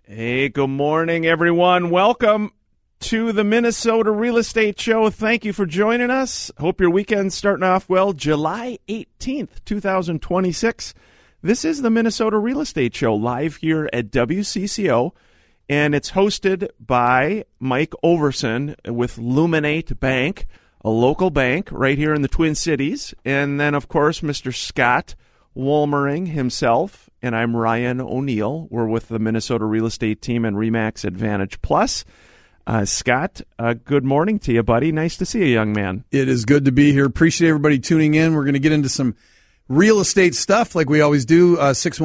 Hey, good morning, everyone. Welcome to the Minnesota Real Estate Show. Thank you for joining us. Hope your weekend's starting off well. July 18th, 2026. This is the Minnesota Real Estate Show live here at WCCO, and it's hosted by Mike Overson with Luminate Bank, a local bank right here in the Twin Cities, and then, of course, Mr. Scott Wolmering himself, and I'm Ryan O'Neill. We're with the Minnesota Real Estate Team and RE/MAX Advantage Plus. Scott, good morning to you, buddy. Nice to see you, young man. It is good to be here. Appreciate everybody tuning in. We're going to get into some real estate stuff like we always do.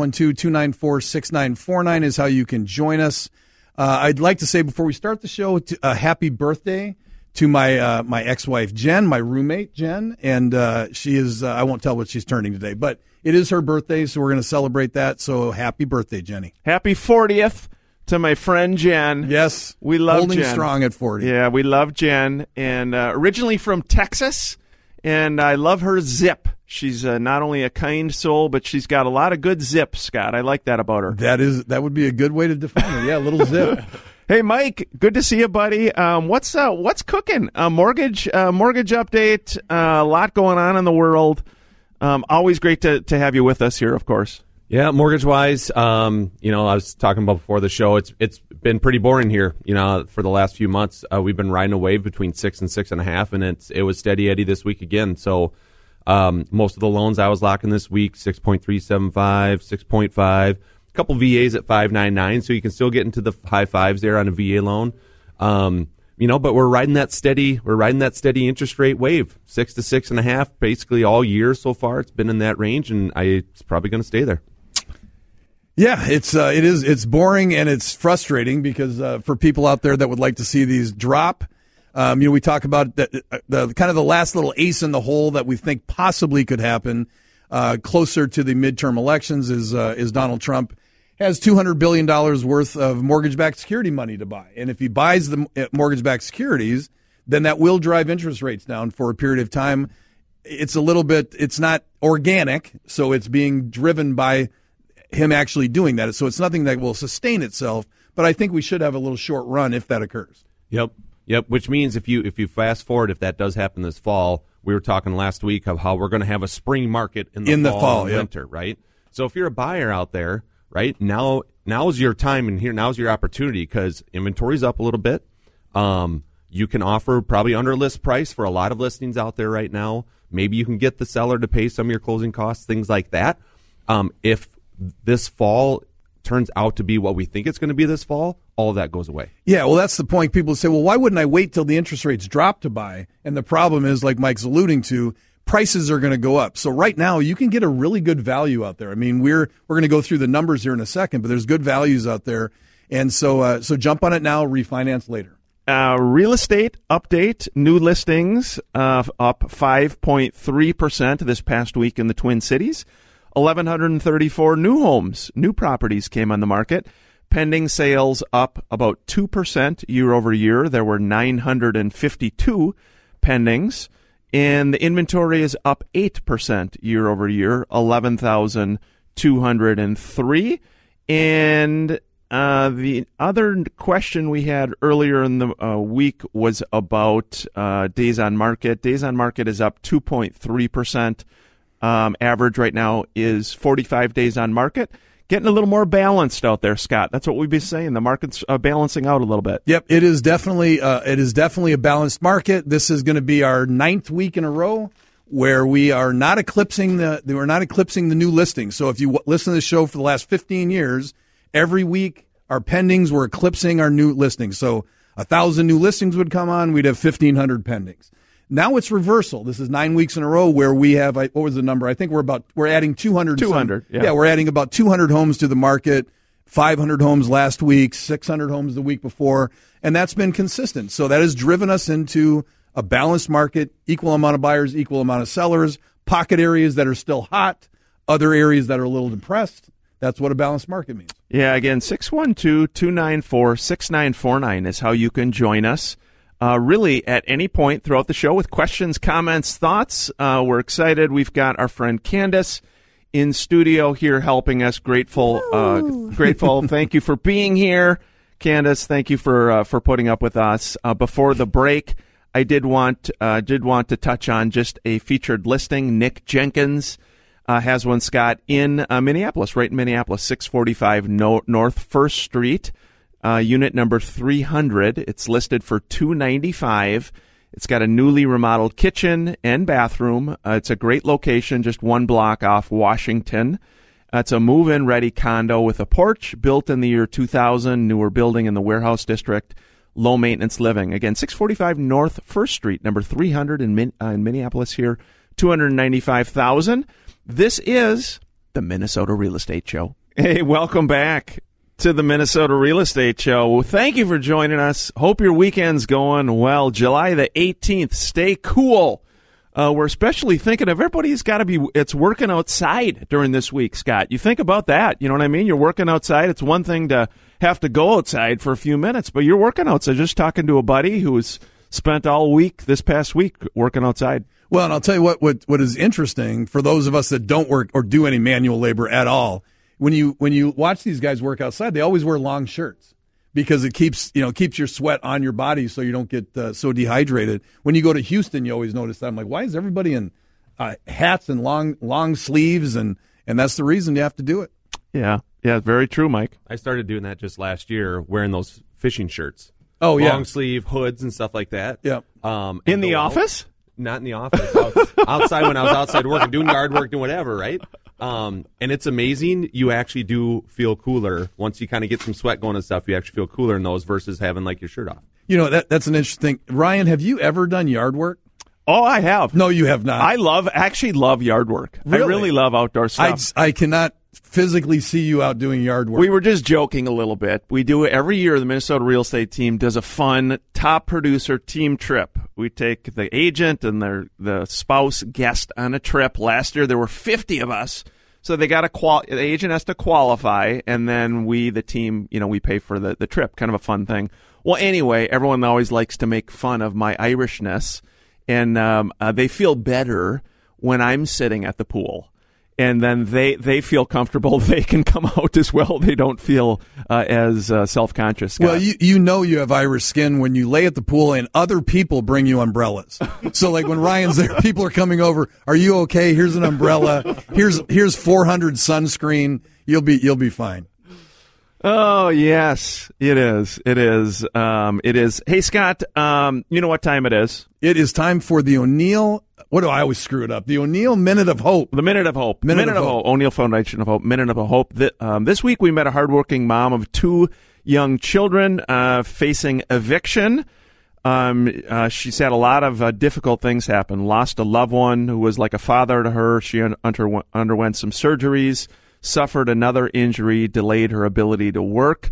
612-294-6949 is how you can join us. I'd like to say before we start the show, a happy birthday to my my ex-wife, Jen, my roommate, Jen. And she is, I won't tell what she's turning today, but it is her birthday, so we're going to celebrate that. So happy birthday, Jenny. Happy 40th to my friend Jen. Yes. We love holding Jen. Strong at 40. Yeah, we love Jen. And originally from Texas, and I love her zip. She's not only a kind soul, but she's got a lot of good zip, Scott. I like that about her. That would be a good way to define it. Yeah, a little zip. Hey, Mike, good to see you, buddy. What's cooking? Mortgage update. A lot going on in the world. Always great to have you with us here, of course. Yeah, mortgage-wise, I was talking about before the show, it's been pretty boring here. For the last few months, we've been riding a wave between 6 and 6.5, and it was steady Eddie this week again. So most of the loans I was locking this week, 6.375, 6.5. A couple VAs at 5.99, so you can still get into the high fives there on a VA loan. But we're riding that steady interest rate wave, 6 to 6.5, basically all year so far. It's been in that range, and it's probably going to stay there. Yeah, it's boring and it's frustrating because for people out there that would like to see these drop, we talk about the kind of the last little ace in the hole that we think possibly could happen closer to the midterm elections is Donald Trump has $200 billion worth of mortgage-backed security money to buy. And if he buys the mortgage-backed securities, then that will drive interest rates down for a period of time. It's not organic, so it's being driven by him actually doing that. So it's nothing that will sustain itself, but I think we should have a little short run if that occurs. Yep. Which means if you fast forward, if that does happen this fall, we were talking last week of how we're going to have a spring market in the fall and winter, right? So if you're a buyer out there, right, now's your time, and now's your opportunity because inventory's up a little bit. You can offer probably under list price for a lot of listings out there right now. Maybe you can get the seller to pay some of your closing costs, things like that. If this fall turns out to be what we think it's going to be this fall, all of that goes away. Yeah, well, that's the point. People say, well, why wouldn't I wait till the interest rates drop to buy? And the problem is, like Mike's alluding to, prices are going to go up. So right now, you can get a really good value out there. I mean, we're going to go through the numbers here in a second, but there's good values out there. And so jump on it now, refinance later. Real estate update, new listings up 5.3% this past week in the Twin Cities. 1,134 new properties came on the market. Pending sales up about 2% year over year. There were 952 pendings. And the inventory is up 8% year over year, 11,203. And the other question we had earlier in the week was about days on market. Days on market is up 2.3%. Average right now is 45 days on market. Getting a little more balanced out there, Scott. That's what we've been saying. The market's balancing out a little bit. Yep, it is definitely a balanced market. This is going to be our 9th week in a row where we are not eclipsing the new listings. So if you listen to the show for the last 15 years, every week our pendings were eclipsing our new listings. So 1,000 new listings would come on, we'd have 1,500 pendings. Now it's reversal. This is 9 weeks in a row where we have, what was the number? I think we're adding 200. 200, yeah. Yeah, we're adding about 200 homes to the market, 500 homes last week, 600 homes the week before, and that's been consistent. So that has driven us into a balanced market, equal amount of buyers, equal amount of sellers, pocket areas that are still hot, other areas that are a little depressed. That's what a balanced market means. Yeah, again, 612-294-6949 is how you can join us. Really, at any point throughout the show with questions, comments, thoughts. We're excited. We've got our friend Candace in studio here helping us. Grateful. Thank you for being here. Candace, thank you for putting up with us. Before the break, I did want to touch on just a featured listing. Nick Jenkins has one, Scott, in Minneapolis, right in Minneapolis, 645 North 1st Street, unit number 300. It's listed for $295. It's got a newly remodeled kitchen and bathroom. It's a great location, just one block off Washington. It's a move-in ready condo with a porch, built in the year 2000, newer building in the warehouse district, low maintenance living. Again, 645 North 1st Street, number 300 in Minneapolis here, $295,000. This is the Minnesota Real Estate Show. Hey, welcome back to the Minnesota Real Estate Show. Thank you for joining us. Hope your weekend's going well. July the 18th, stay cool. We're especially thinking of everybody's got to be, it's working outside during this week, Scott. You think about that. You know what I mean? You're working outside. It's one thing to have to go outside for a few minutes, but you're working outside. Just talking to a buddy who's spent all week, this past week, working outside. Well, and I'll tell you what is interesting for those of us that don't work or do any manual labor at all. When you watch these guys work outside, they always wear long shirts because it keeps your sweat on your body so you don't get so dehydrated. When you go to Houston, you always notice that. I'm like, why is everybody in hats and long sleeves? And that's the reason you have to do it. Yeah, very true, Mike. I started doing that just last year, wearing those fishing shirts. Oh, yeah. Long sleeve hoods and stuff like that. Yeah. In the office? Not in the office. Outside when I was outside working, doing yard work, doing whatever, right? And it's amazing. You actually do feel cooler once you kind of get some sweat going and stuff. You actually feel cooler in those versus having like your shirt off. You know, that's an interesting thing. Ryan, have you ever done yard work? Oh, I have. No, you have not. I actually love yard work. Really? I really love outdoor stuff. I cannot physically see you out doing yard work. We were just joking a little bit. We do it every year. The Minnesota Real Estate team does a fun top producer team trip. We take the agent and the spouse guest on a trip. Last year there were 50 of us. So they got the agent has to qualify, and then we, the team, we pay for the trip. Kind of a fun thing. Well, anyway, everyone always likes to make fun of my Irishness, and they feel better when I'm sitting at the pool. And then they feel comfortable. They can come out as well. They don't feel as self-conscious. Scott. Well, you have Irish skin when you lay at the pool and other people bring you umbrellas. So like when Ryan's there, people are coming over. Are you okay? Here's an umbrella. Here's 400 sunscreen. You'll be fine. Oh yes, it is. It is. It is. Hey Scott, you know what time it is? It is time for the O'Neill. What do I always screw it up? The O'Neill Minute of Hope. The Minute of Hope. Minute of Hope. O'Neill Foundation of Hope. Minute of Hope. This week we met a hardworking mom of 2 young children facing eviction. She's had a lot of difficult things happen. Lost a loved one who was like a father to her. She underwent some surgeries, suffered another injury, delayed her ability to work.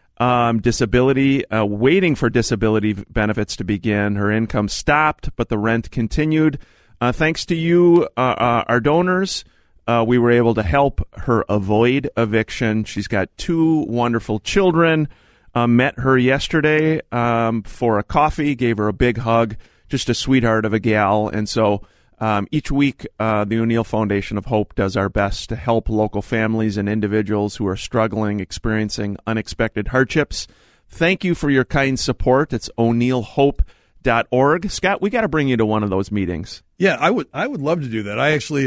Disability, waiting for disability benefits to begin. Her income stopped, but the rent continued. Thanks to you, our donors, we were able to help her avoid eviction. She's got 2 wonderful children. Met her yesterday for a coffee, gave her a big hug, just a sweetheart of a gal. And so each week, the O'Neill Foundation of Hope does our best to help local families and individuals who are struggling, experiencing unexpected hardships. Thank you for your kind support. It's o'neillhope.org. Scott, we got to bring you to one of those meetings. Yeah, I would love to do that. I actually,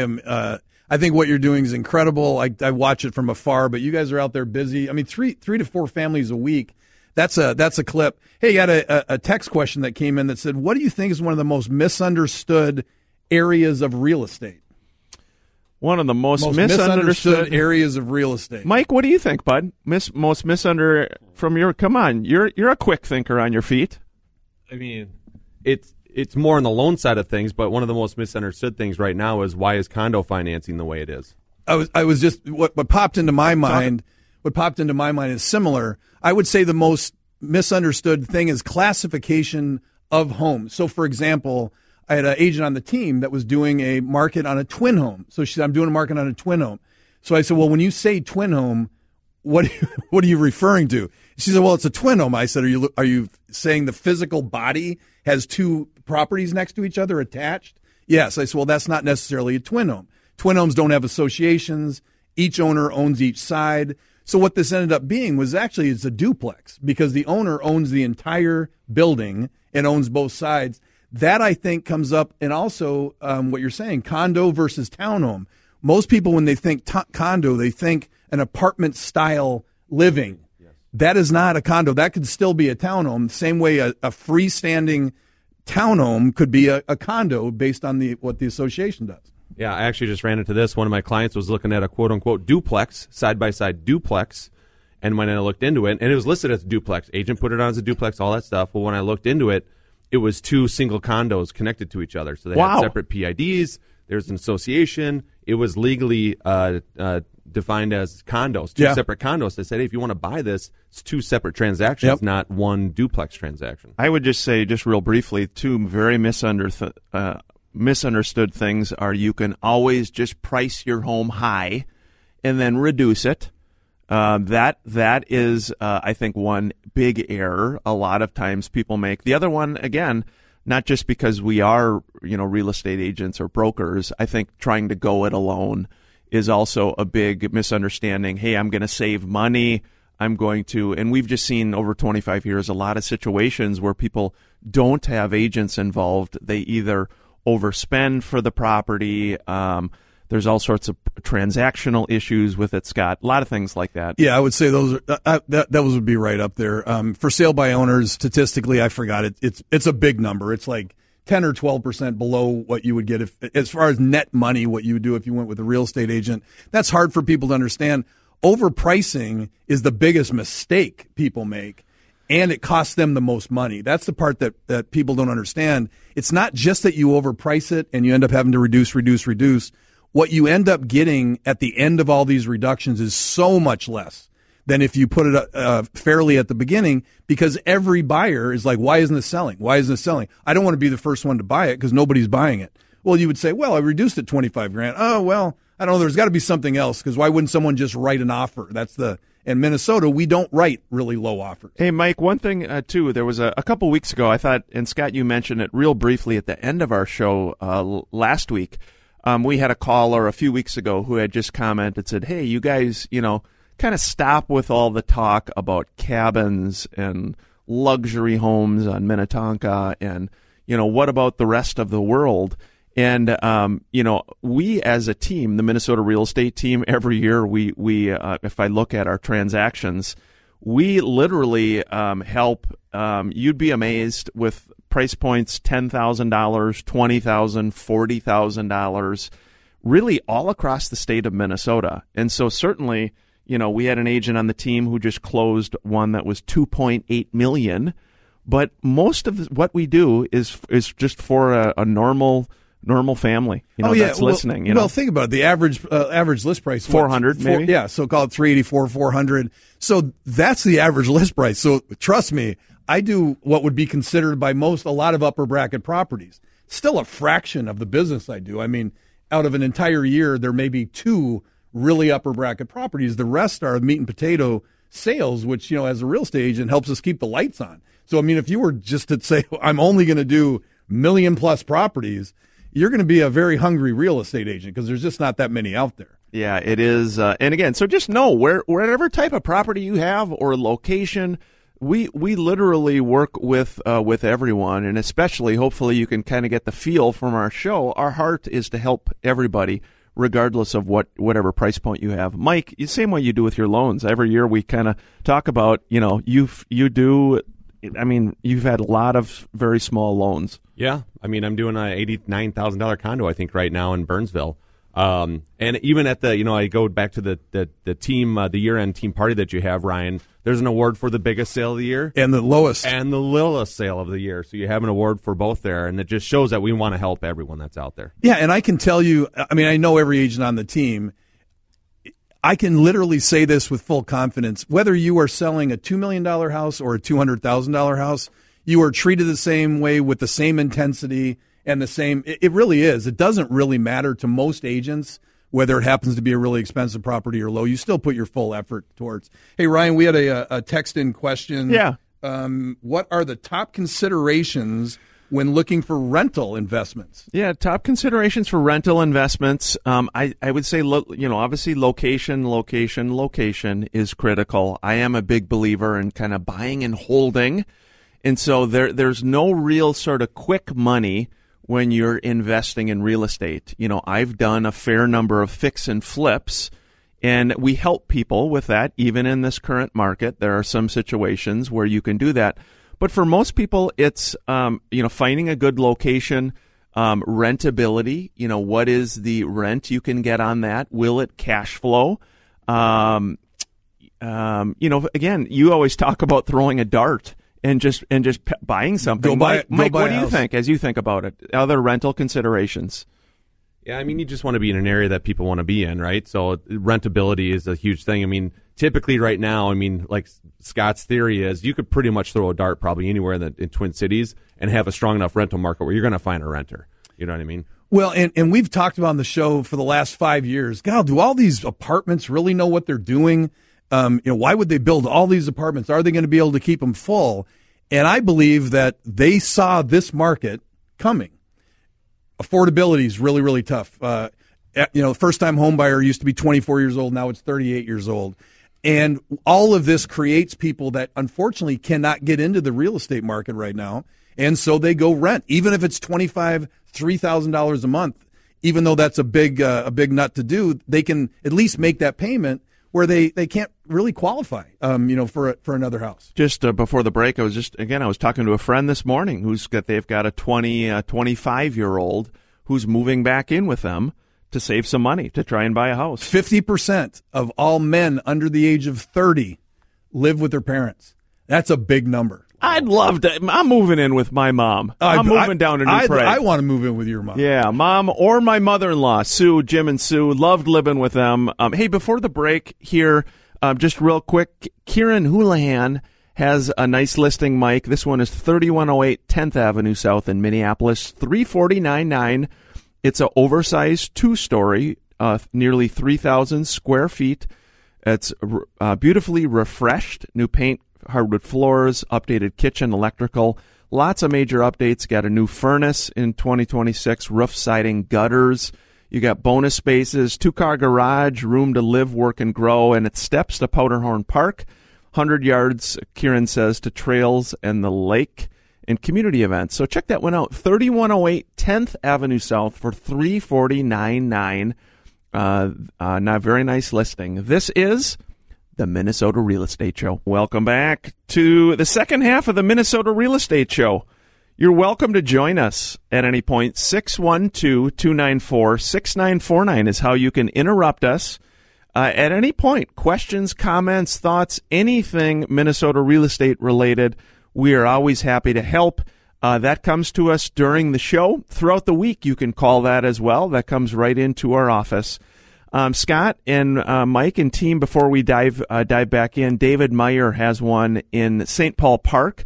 I think what you're doing is incredible. I watch it from afar, but you guys are out there busy. I mean, three to four families a week. That's a clip. Hey, you got a text question that came in that said, what do you think is one of the most misunderstood areas of real estate? One of the most misunderstood areas of real estate. Mike, what do you think, bud? Most misunderstood from your, come on, you're a quick thinker on your feet. I mean, it's more on the loan side of things, but one of the most misunderstood things right now is why is condo financing the way it is? I was just what popped into my mind. What popped into my mind is similar. I would say the most misunderstood thing is classification of homes. So, for example, I had an agent on the team that was doing a market on a twin home. So she said, I'm doing a market on a twin home. So I said, well, when you say twin home, what are you referring to? She said, well, it's a twin home. I said, are you saying the physical body has 2 properties next to each other attached? Yes. I said, well, that's not necessarily a twin home. Twin homes don't have associations. Each owner owns each side. So what this ended up being was actually it's a duplex because the owner owns the entire building and owns both sides. That, I think, comes up, and also what you're saying, condo versus townhome. Most people, when they think condo, they think an apartment-style living. Yes. That is not a condo. That could still be a townhome, the same way a freestanding townhome could be a condo based on what the association does. Yeah, I actually just ran into this. One of my clients was looking at a quote-unquote duplex, side-by-side duplex, and when I looked into it, and it was listed as a duplex. Agent put it on as a duplex, all that stuff. Well, when I looked into it, it was two single condos connected to each other. So they had separate PIDs. There's an association. It was legally defined as condos, two separate condos. They said, hey, if you want to buy this, it's two separate transactions, not one duplex transaction. I would just say, just real briefly, two very misunderstood things are you can always just price your home high and then reduce it. That is, I think, one big error a lot of times people make. The other one, again, not just because we are, real estate agents or brokers, I think trying to go it alone is also a big misunderstanding. Hey, I'm going to save money. I'm going to, and we've just seen over 25 years a lot of situations where people don't have agents involved. They either overspend for the property. There's all sorts of transactional issues with it, Scott. A lot of things like that. Yeah, I would say those would be right up there. For sale by owners, statistically, I forgot it. It's a big number. It's like 10 or 12% below what you would get as far as net money, what you would do if you went with a real estate agent. That's hard for people to understand. Overpricing is the biggest mistake people make, and it costs them the most money. That's the part that people don't understand. It's not just that you overprice it and you end up having to reduce. What you end up getting at the end of all these reductions is so much less than if you put it fairly at the beginning, because every buyer is like, why isn't this selling? Why isn't this selling? I don't want to be the first one to buy it because nobody's buying it. Well, you would say, well, I reduced it $25,000. Oh, well, I don't know. There's got to be something else, because why wouldn't someone just write an offer? In Minnesota, we don't write really low offers. Hey, Mike, one thing, too, there was a couple weeks ago, I thought, and Scott, you mentioned it real briefly at the end of our show last week. We had a caller a few weeks ago who had just commented, said, hey, you guys, kind of stop with all the talk about cabins and luxury homes on Minnetonka and, what about the rest of the world? And, we as a team, the Minnesota real estate team, every year we if I look at our transactions, we literally help, you'd be amazed with price points, $10,000, $20,000, $40,000, really all across the state of Minnesota. And so certainly, we had an agent on the team who just closed one that was $2.8 million. But most of what we do is just for a normal family, that's listening. Well, think about it. The average list price, $400, maybe. Yeah, so call it $384, $400. So that's the average list price. So trust me, I do what would be considered by a lot of upper bracket properties. Still a fraction of the business I do. I mean, out of an entire year, there may be 2 really upper bracket properties. The rest are meat and potato sales, which, as a real estate agent helps us keep the lights on. So, I mean, if you were just to say, I'm only going to do million-plus properties, you're going to be a very hungry real estate agent because there's just not that many out there. Yeah, it is. And again, so just know whatever type of property you have or location, we literally work with everyone, and especially, hopefully, you can kind of get the feel from our show. Our heart is to help everybody, regardless of whatever price point you have. Mike, the same way you do with your loans. Every year we kind of talk about, you've had a lot of very small loans. Yeah. I mean, I'm doing a $89,000 condo, I think, right now in Burnsville. And even at the, I go back to the team, the year-end team party that you have, Ryan. There's an award for the biggest sale of the year. And the lowest. And the littlest sale of the year. So you have an award for both there. And it just shows that we want to help everyone that's out there. Yeah, and I can tell you, I know every agent on the team. I can literally say this with full confidence. Whether you are selling a $2 million house or a $200,000 house, you are treated the same way with the same intensity and the same. It really is. It doesn't really matter to most agents whether it happens to be a really expensive property or low. You still put your full effort towards. Hey, Ryan, we had a text-in question. Yeah. What are the top considerations when looking for rental investments? Yeah, top considerations for rental investments. I would say, obviously location is critical. I am a big believer in kind of buying and holding. And so there's no real sort of quick money when you're investing in real estate. I've done a fair number of fix and flips, and we help people with that. Even in this current market, there are some situations where you can do that. But for most people, it's, finding a good location, rentability. What is the rent you can get on that? Will it cash flow? Again, you always talk about throwing a dart and just buying something. Mike, what do you think as you think about it? Other rental considerations? Yeah, you just want to be in an area that people want to be in, right? So rentability is a huge thing. Typically right now, like Scott's theory is you could pretty much throw a dart probably anywhere in Twin Cities and have a strong enough rental market where you're going to find a renter. You know what I mean? Well, and we've talked about on the show for the last 5 years, God, do all these apartments really know what they're doing? Why would they build all these apartments? Are they going to be able to keep them full? And I believe that they saw this market coming. Affordability is really, really tough. First-time home buyer used to be 24 years old. Now it's 38 years old. And all of this creates people that unfortunately cannot get into the real estate market right now. And so they go rent, even if it's $2,500, $3,000 a month. Even though that's a big nut to do, they can at least make that payment where they can't really qualify, for another house. Just before the break, I was talking to a friend this morning they've got a 25-year-old who's moving back in with them to save some money to try and buy a house. 50% of all men under the age of 30 live with their parents. That's a big number. I'd love to. I'm moving in with my mom. I'm moving down to New Prague. I want to move in with your mom. Yeah, mom or my mother-in-law, Sue, Jim and Sue. Loved living with them. Hey, before the break here, just real quick, Kieran Houlihan has a nice listing, Mike. This one is 3108 10th Avenue South in Minneapolis, $349,900. It's an oversized two-story, nearly 3,000 square feet. It's beautifully refreshed, new paint, hardwood floors, updated kitchen, electrical, lots of major updates. Got a new furnace in 2026, roof siding, gutters. You got bonus spaces, 2-car garage, room to live, work, and grow, and it steps to Powderhorn Park, 100 yards, Kieran says, to trails and the lake and community events. So check that one out, 3108 10th Avenue South for $349,900. Not very nice listing. This is the Minnesota Real Estate Show. Welcome back to the second half of the Minnesota Real Estate Show. You're welcome to join us at any point. 612-294-6949 is how you can interrupt us at any point. Questions, comments, thoughts, anything Minnesota real estate related. We are always happy to help. That comes to us during the show. Throughout the week, you can call that as well. That comes right into our office. Scott and Mike and team, before we dive back in, David Meyer has one in St. Paul Park,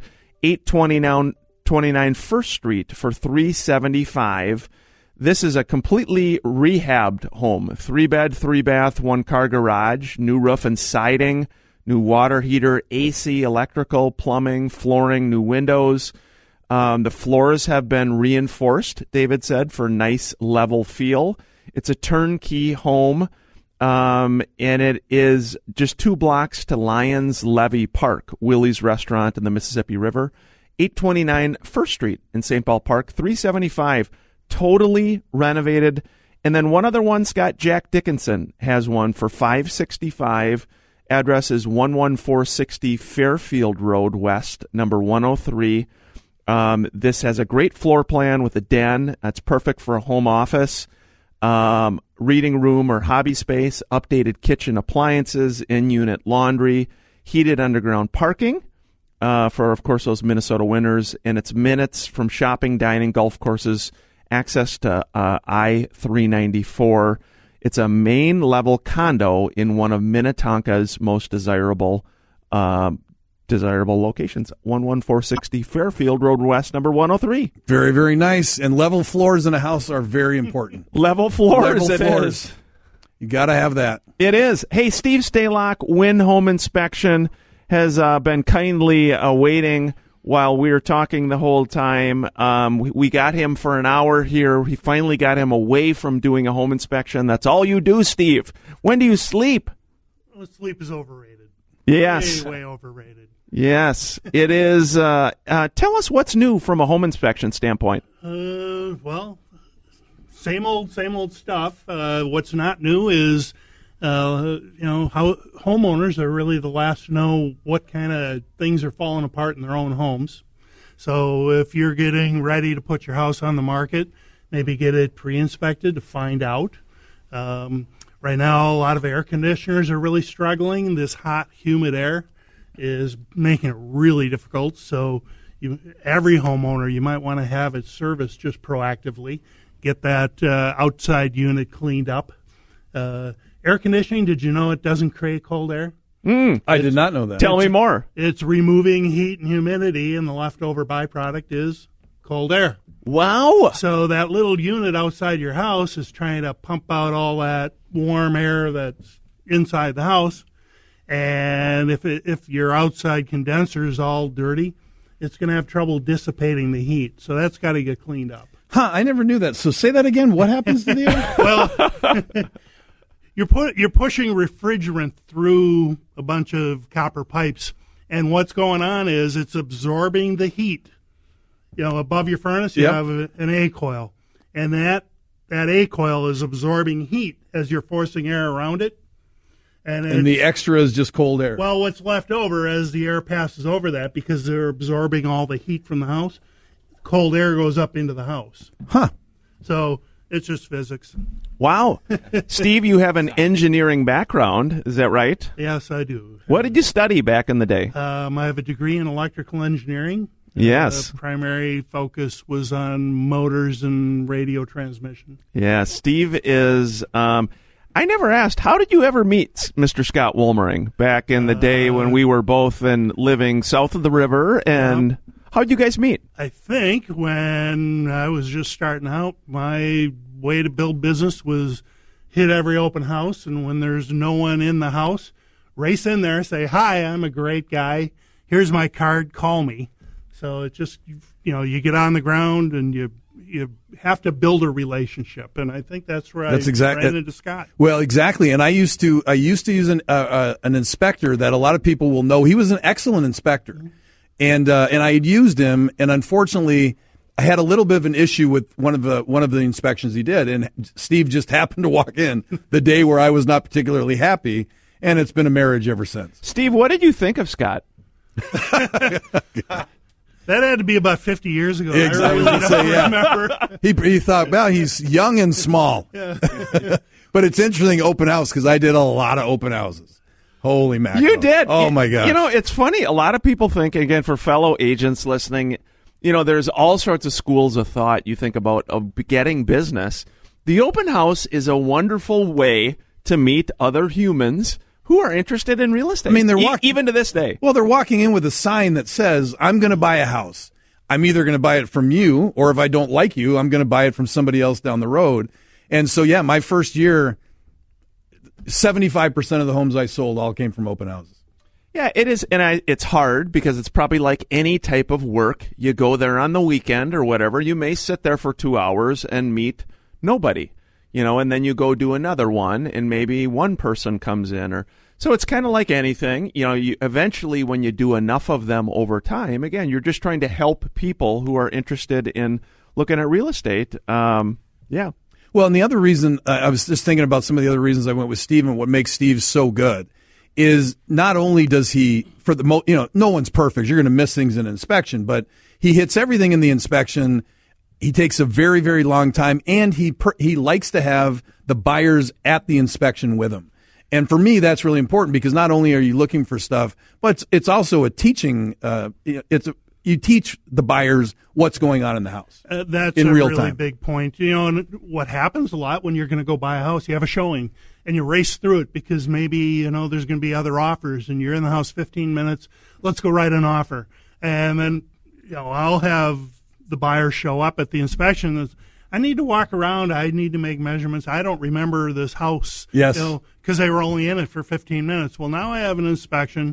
829 First Street for $375,000. This is a completely rehabbed home, 3-bed, 3-bath, 1-car garage, new roof and siding, new water heater, AC, electrical, plumbing, flooring, new windows. The floors have been reinforced, David said, for nice level feel. It's a turnkey home, and it is just 2 blocks to Lions Levy Park, Willie's Restaurant and the Mississippi River. 829 First Street in St. Paul Park, $375,000, totally renovated. And then one other one, Scott, Jack Dickinson has one for $565,000. Address is 11460 Fairfield Road West, number 103. This has a great floor plan with a den. That's perfect for a home office, reading room or hobby space, updated kitchen appliances, in-unit laundry, heated underground parking for, of course, those Minnesota winters. And it's minutes from shopping, dining, golf courses, access to I-394. It's a main-level condo in one of Minnetonka's most desirable locations, 11460 Fairfield Road West, number 103. Very, very nice. And level floors in a house are very important. Level floors, it is. You got to have that. It is. Hey, Steve Stalock, Win Home Inspection, has been kindly waiting while we were talking the whole time. We got him for an hour here. We finally got him away from doing a home inspection. That's all you do, Steve. When do you sleep? Well, sleep is overrated. Yes. Way overrated. Yes, it is. Tell us what's new from a home inspection standpoint. Well, same old stuff. What's not new is, how homeowners are really the last to know what kind of things are falling apart in their own homes. So if you're getting ready to put your house on the market, maybe get it pre-inspected to find out. Right now, a lot of air conditioners are really struggling. This hot, humid air is making it really difficult. So every homeowner, you might want to have it serviced just proactively. Get that outside unit cleaned up. Air conditioning, did you know it doesn't create cold air? I did not know that. Tell me more. It's removing heat and humidity, and the leftover byproduct is cold air. Wow. So that little unit outside your house is trying to pump out all that warm air that's inside the house. And if your outside condenser is all dirty, it's going to have trouble dissipating the heat. So that's got to get cleaned up. Huh, I never knew that. So say that again. What happens to the air? Well, you're pushing refrigerant through a bunch of copper pipes, and what's going on is it's absorbing the heat. Above your furnace, you have an A coil, and that A coil is absorbing heat as you're forcing air around it. And the extra is just cold air. Well, what's left over as the air passes over that, because they're absorbing all the heat from the house, cold air goes up into the house. Huh. So it's just physics. Wow. Steve, you have an engineering background. Is that right? Yes, I do. What did you study back in the day? I have a degree in electrical engineering. Yes. The primary focus was on motors and radio transmission. Yeah, Steve is... I never asked, how did you ever meet Mr. Scott Woolmering back in the day when we were both living south of the river? And how did you guys meet? I think when I was just starting out, my way to build business was hit every open house, and when there's no one in the house, race in there, say, "Hi, I'm a great guy. Here's my card. Call me." So it just, you get on the ground and you have to build a relationship, and I think that's where I ran into Scott. Well, exactly. And I used to use an inspector that a lot of people will know. He was an excellent inspector, and I had used him, and unfortunately, I had a little bit of an issue with one of the inspections he did, and Steve just happened to walk in the day where I was not particularly happy, and it's been a marriage ever since. Steve, what did you think of Scott? That had to be about 50 years ago. Exactly. I really don't remember. He thought, well, he's young and small. Yeah. But it's interesting, open house, because I did a lot of open houses. Holy mackerel. You did. Oh, my gosh. It's funny. A lot of people think, again, for fellow agents listening, there's all sorts of schools of thought you think about getting business. The open house is a wonderful way to meet other humans who are interested in real estate. I mean, they're even to this day. Well, they're walking in with a sign that says, "I'm going to buy a house. I'm either going to buy it from you, or if I don't like you, I'm going to buy it from somebody else down the road." And so, yeah, my first year, 75% of the homes I sold all came from open houses. Yeah, it is, and it's hard because it's probably like any type of work. You go there on the weekend or whatever. You may sit there for 2 hours and meet nobody, and then you go do another one, and maybe one person comes in, so it's kind of like anything. You eventually, when you do enough of them over time, again, you're just trying to help people who are interested in looking at real estate. Yeah. Well, and the other reason I was just thinking about some of the other reasons I went with Steve, and what makes Steve so good is not only does he, no one's perfect. You're going to miss things in inspection, but he hits everything in the inspection. He takes a very, very long time, and he likes to have the buyers at the inspection with him. And for me, that's really important, because not only are you looking for stuff, but it's also a teaching. You teach the buyers what's going on in the house. That's in a real really time. big point. And what happens a lot when you're going to go buy a house, you have a showing and you race through it because maybe there's going to be other offers, and you're in the house 15 minutes. Let's go write an offer, and then I'll have the buyer show up at the inspection. I need to walk around. I need to make measurements. I don't remember this house. Yes. Because they were only in it for 15 minutes. Well, now I have an inspection,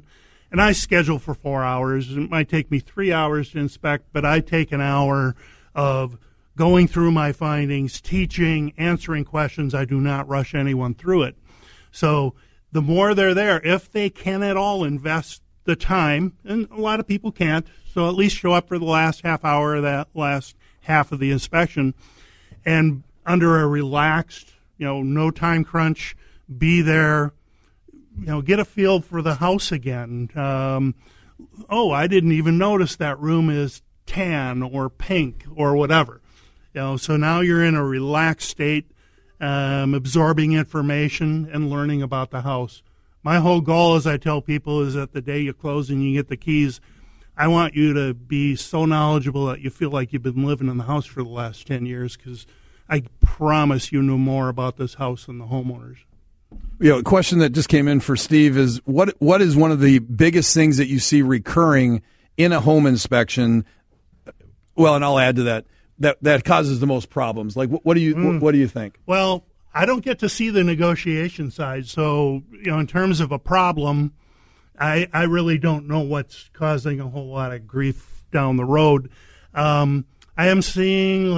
and I schedule for 4 hours. It might take me 3 hours to inspect, but I take an hour of going through my findings, teaching, answering questions. I do not rush anyone through it. So the more they're there, if they can at all invest the time, and a lot of people can't, so at least show up for the last half hour of that last half of the inspection, and under a relaxed, no time crunch, be there, get a feel for the house again. I didn't even notice that room is tan or pink or whatever. So now you're in a relaxed state, absorbing information and learning about the house. My whole goal, as I tell people, is that the day you close and you get the keys, I want you to be so knowledgeable that you feel like you've been living in the house for the last 10 years, because I promise you know more about this house than the homeowners. A question that just came in for Steve is, what is one of the biggest things that you see recurring in a home inspection? Well, and I'll add to that causes the most problems. Like, what do you think? Well, I don't get to see the negotiation side, so in terms of a problem, I really don't know what's causing a whole lot of grief down the road. I am seeing,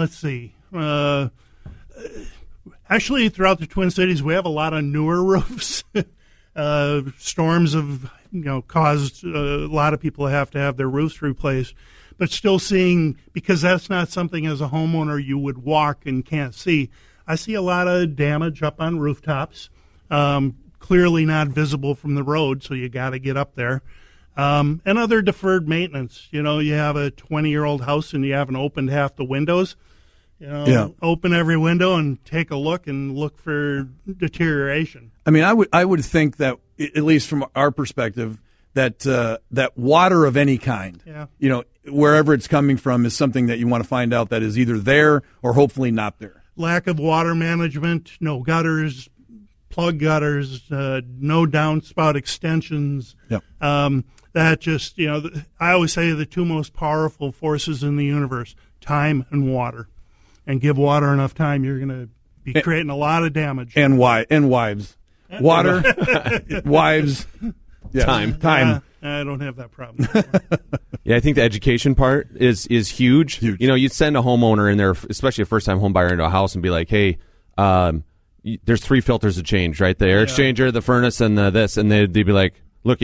actually throughout the Twin Cities, we have a lot of newer roofs. Storms have caused a lot of people to have their roofs replaced. But still seeing, because that's not something as a homeowner you would walk and can't see, I see a lot of damage up on rooftops, clearly not visible from the road, so you got to get up there. And other deferred maintenance. You have a 20-year-old house and you haven't opened half the windows. Open every window and take a look for deterioration. I mean, I would think that, at least from our perspective, that water of any kind, wherever it's coming from, is something that you want to find out that is either there or hopefully not there. Lack of water management, no gutters, plug gutters, no downspout extensions. Yep. That just, I always say the two most powerful forces in the universe, time and water. And give water enough time, you're going to be creating a lot of damage. And wives. Water, wives. Yeah. Time. I don't have that problem. Yeah, I think the education part is huge. You send a homeowner in there, especially a first-time home buyer, into a house and be like, hey, there's 3 filters to change, right? The air exchanger, the furnace, and this. And they'd be like, look,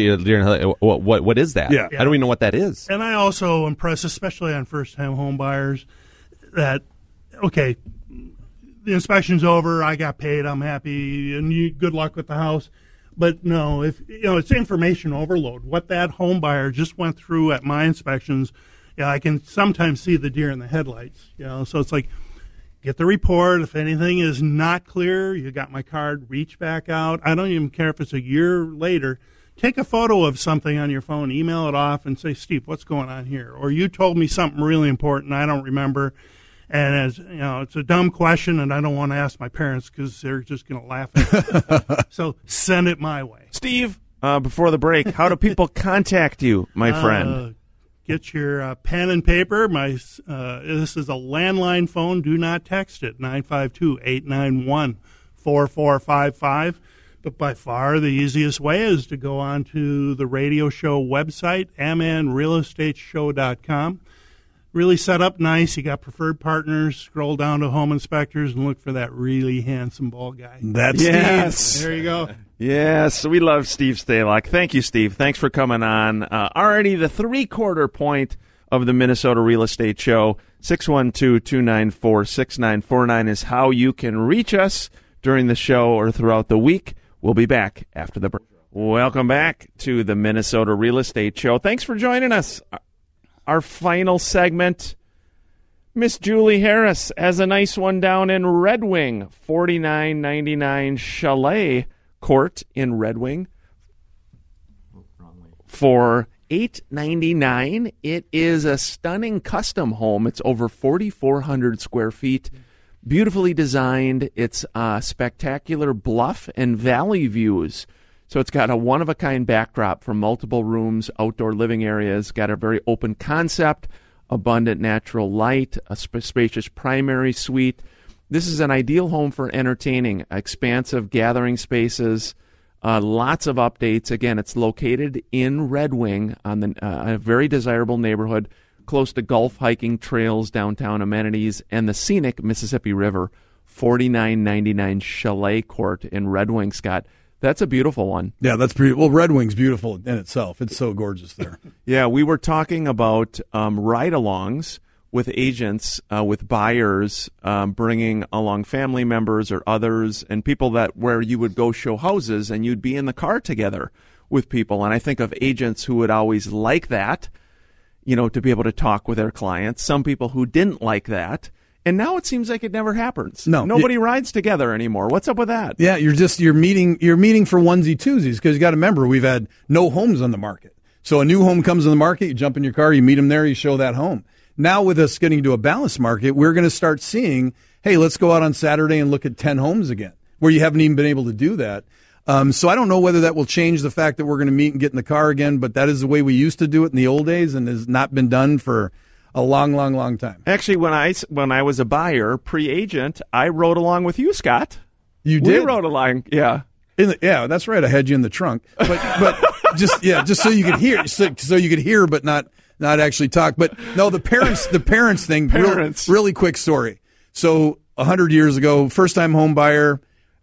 what is that? Yeah. I don't even know what that is. And I also impress, especially on first-time home buyers, that, okay, the inspection's over, I got paid, I'm happy, and good luck with the house. But no, if it's information overload. What that home buyer just went through at my inspections, I can sometimes see the deer in the headlights. So it's like, get the report. If anything is not clear, you got my card. Reach back out. I don't even care if it's a year later. Take a photo of something on your phone, email it off, and say, Steve, what's going on here? Or you told me something really important I don't remember. And as it's a dumb question, and I don't want to ask my parents because they're just going to laugh at me. So send it my way. Steve, before the break, how do people contact you, my friend? Get your pen and paper. This is a landline phone. Do not text it. 952-891-4455. But by far the easiest way is to go on to the radio show website, mnrealestateshow.com. Really set up nice. You got preferred partners. Scroll down to home inspectors and look for that really handsome bald guy. That's Steve. There you go. Yes, we love Steve Stalock. Thank you, Steve. Thanks for coming on. Already the 3/4 point of the Minnesota Real Estate Show. 612-294-6949 is how you can reach us during the show or throughout the week. We'll be back after the break. Welcome back to the Minnesota Real Estate Show. Thanks for joining us. Our final segment, Miss Julie Harris has a nice one down in Red Wing, 4999 Chalet Court in Red Wing for $899. It is a stunning custom home. It's over 4,400 square feet, beautifully designed. It's spectacular bluff and valley views. So it's got a one-of-a-kind backdrop for multiple rooms, outdoor living areas, got a very open concept, abundant natural light, a spacious primary suite. This is an ideal home for entertaining, expansive gathering spaces, Lots of updates. Again, it's located in Red Wing on a very desirable neighborhood close to golf, hiking, trails, downtown amenities, and the scenic Mississippi River. 4999 Chalet Court in Red Wing, Scott. That's a beautiful one. Yeah, that's pretty. Well, Red Wing's beautiful in itself. It's so gorgeous there. Yeah, we were talking about ride-alongs with agents, with buyers, bringing along family members or others, and people where you would go show houses and you'd be in the car together with people. And I think of agents who would always like that, to be able to talk with their clients. Some people who didn't like that. And now it seems like it never happens. No, nobody rides together anymore. What's up with that? Yeah, you're meeting for onesie twosies because you got to remember we've had no homes on the market. So a new home comes on the market, you jump in your car, you meet them there, you show that home. Now with us getting to a balanced market, we're going to start seeing, hey, let's go out on Saturday and look at 10 homes again, where you haven't even been able to do that. So I don't know whether that will change the fact that we're going to meet and get in the car again, but that is the way we used to do it in the old days and has not been done for a long, long, long time. Actually, when I was a buyer, pre-agent, I rode along with you, Scott. You did? We rode along, yeah. Yeah, that's right. I had you in the trunk, but just so you could hear, so you could hear, but not actually talk. But no, the parents thing. Really quick story. So 100 years ago, first time home buyer.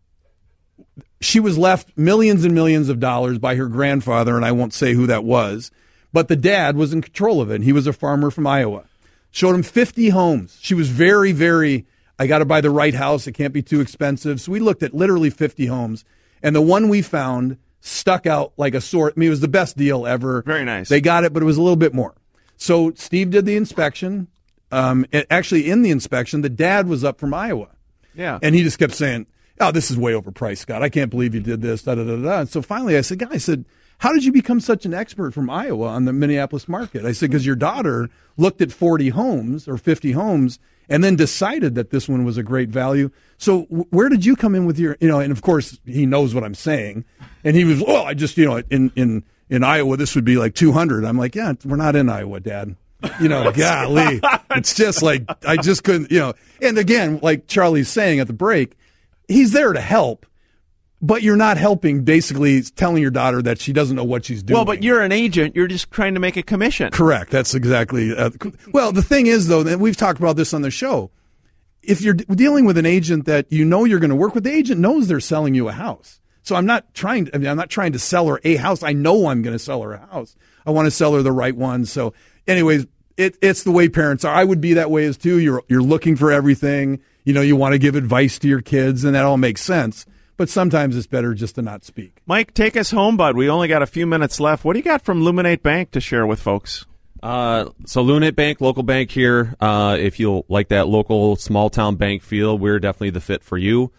She was left millions and millions of dollars by her grandfather, and I won't say who that was. But the dad was in control of it, and he was a farmer from Iowa. Showed him 50 homes. She was very, very, I got to buy the right house. It can't be too expensive. So we looked at literally 50 homes, and the one we found stuck out like a sore. I mean, it was the best deal ever. Very nice. They got it, but it was a little bit more. So Steve did the inspection. Actually, in the inspection, the dad was up from Iowa. Yeah. And he just kept saying, oh, this is way overpriced, Scott. I can't believe you did this, da-da-da-da. And so finally I said, how did you become such an expert from Iowa on the Minneapolis market? I said, because your daughter looked at 40 homes or 50 homes and then decided that this one was a great value. So where did you come in with your, and of course he knows what I'm saying. And he was, I just, in Iowa, this would be like 200. I'm like, yeah, we're not in Iowa, Dad. Golly. It's just like, I just couldn't, and again, like Charlie's saying at the break, he's there to help. But you're not helping, basically telling your daughter that she doesn't know what she's doing. Well, but you're an agent. You're just trying to make a commission. Correct. That's exactly. Well, the thing is, though, and we've talked about this on the show, if you're dealing with an agent that you're going to work with, the agent knows they're selling you a house. So I'm not trying to sell her a house. I know I'm going to sell her a house. I want to sell her the right one. So anyways, it's the way parents are. I would be that way as too. You're looking for everything. You want to give advice to your kids, and that all makes sense. But sometimes it's better just to not speak. Mike, take us home, bud. We only got a few minutes left. What do you got from Luminate Bank to share with folks? So Luminate Bank, local bank here. If you like that local small-town bank feel, we're definitely the fit for you.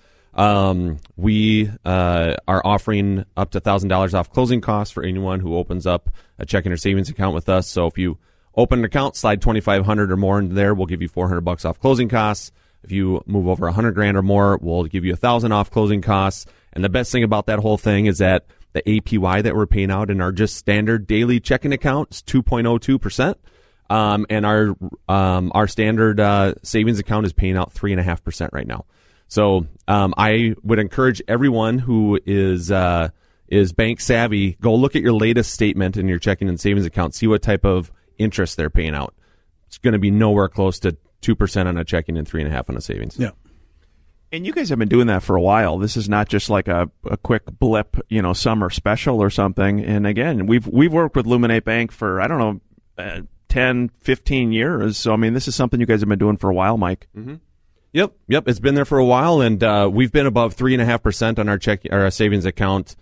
We are offering up to $1,000 off closing costs for anyone who opens up a checking or savings account with us. So if you open an account, slide $2,500 or more in there, we'll give you $400 off closing costs. If you move over $100,000 or more, we'll give you $1,000 off closing costs. And the best thing about that whole thing is that the APY that we're paying out in our just standard daily checking account is 2.02%. And our standard savings account is paying out 3.5% right now. So I would encourage everyone who is bank savvy, go look at your latest statement in your checking and savings account, see what type of interest they're paying out. It's going to be nowhere close to 2% on a checking and 3.5% on a savings. Yeah. And you guys have been doing that for a while. This is not just like a quick blip, summer special or something. And again, we've worked with Luminate Bank for, 10, 15 years. So, this is something you guys have been doing for a while, Mike. Mm-hmm. Yep. It's been there for a while, and we've been above 3.5% on our savings account.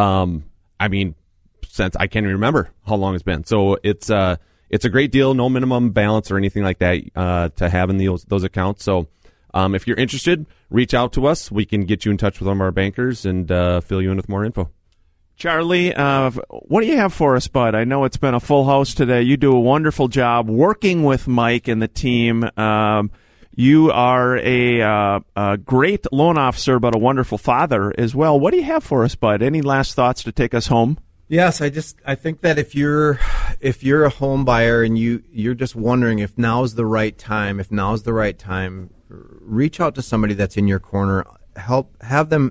Since I can't even remember how long it's been. So it's a great deal, no minimum balance or anything like that to have in those accounts. So if you're interested, reach out to us. We can get you in touch with one of our bankers and fill you in with more info. Charlie, what do you have for us, bud? I know it's been a full house today. You do a wonderful job working with Mike and the team. You are a great loan officer, but a wonderful father as well. What do you have for us, bud? Any last thoughts to take us home? Yes, I think that if you're a home buyer and you're just wondering if now's the right time, reach out to somebody that's in your corner. Have them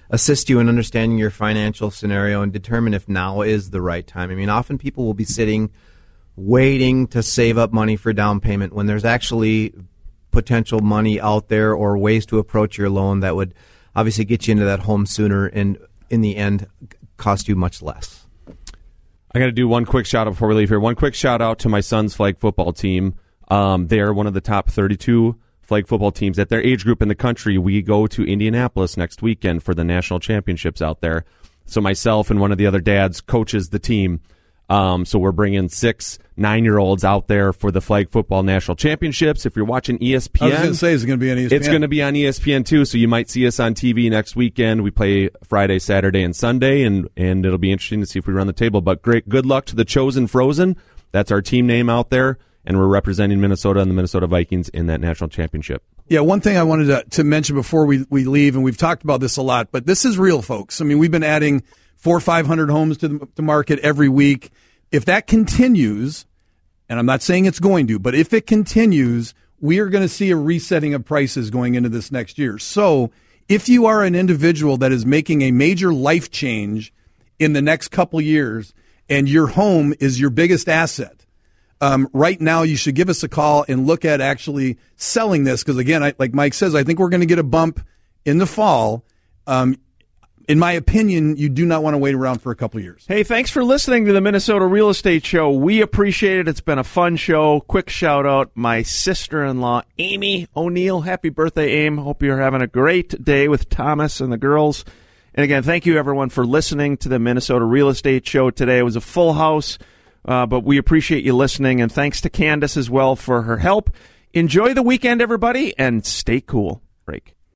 assist you in understanding your financial scenario and determine if now is the right time. I mean, often people will be sitting waiting to save up money for down payment when there's actually potential money out there or ways to approach your loan that would obviously get you into that home sooner and in the end cost you much less. I got to do one quick shout out before we leave here. One quick shout out to my son's flag football team. They're one of the top 32 flag football teams at their age group in the country. We go to Indianapolis next weekend for the national championships out there. So myself and one of the other dads coaches the team. So we're bringing 6 9-year-olds out there for the flag football national championships. If you're watching ESPN, I was going to say, is it going to be on ESPN? It's going to be on ESPN too. So you might see us on TV next weekend. We play Friday, Saturday, and Sunday, and it'll be interesting to see if we run the table. But good luck to the Chosen Frozen. That's our team name out there, and we're representing Minnesota and the Minnesota Vikings in that national championship. Yeah, one thing I wanted to mention before we leave, and we've talked about this a lot, but this is real, folks. I mean, we've been adding 400 or 500 homes to the market every week. If that continues, and I'm not saying it's going to, but if it continues, we are going to see a resetting of prices going into this next year. So if you are an individual that is making a major life change in the next couple years and your home is your biggest asset, right now you should give us a call and look at actually selling this. Because, again, like Mike says, I think we're going to get a bump in the fall. In my opinion, you do not want to wait around for a couple of years. Hey, thanks for listening to the Minnesota Real Estate Show. We appreciate it. It's been a fun show. Quick shout out, my sister-in-law, Amy O'Neill. Happy birthday, Aim. Hope you're having a great day with Thomas and the girls. And again, thank you, everyone, for listening to the Minnesota Real Estate Show today. It was a full house, but we appreciate you listening. And thanks to Candace as well for her help. Enjoy the weekend, everybody, and stay cool. Break.